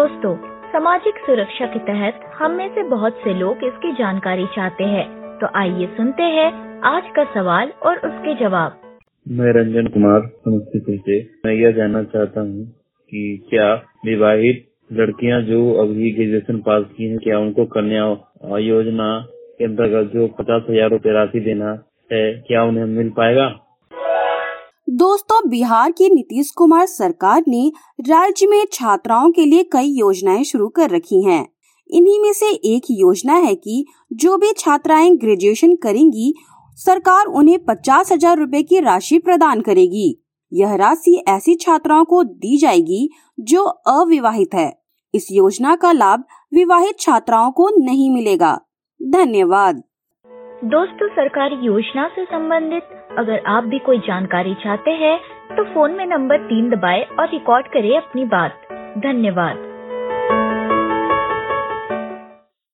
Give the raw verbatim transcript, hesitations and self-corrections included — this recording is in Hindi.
दोस्तों, सामाजिक सुरक्षा के तहत हम में से बहुत से लोग इसकी जानकारी चाहते हैं, तो आइए सुनते हैं आज का सवाल और उसके जवाब। मैं रंजन कुमार समस्तीपुर से। मैं यह जानना चाहता हूँ कि क्या विवाहित लड़कियाँ जो अभी ग्रेजुएशन पास की हैं, क्या उनको कन्या योजना के अंतर्गत जो पचास हजार रूपए राशि देना है, क्या उन्हें मिल पाएगा? दोस्तों, बिहार की नीतीश कुमार सरकार ने राज्य में छात्राओं के लिए कई योजनाएं शुरू कर रखी हैं। इन्हीं में से एक योजना है कि जो भी छात्राएं ग्रेजुएशन करेंगी, सरकार उन्हें पचास हजार रूपए की राशि प्रदान करेगी। यह राशि ऐसी छात्राओं को दी जाएगी जो अविवाहित है। इस योजना का लाभ विवाहित छात्राओं को नहीं मिलेगा। धन्यवाद। दोस्तों, सरकारी योजना से संबंधित अगर आप भी कोई जानकारी चाहते हैं तो फोन में नंबर तीन दबाएं और रिकॉर्ड करें अपनी बात। धन्यवाद।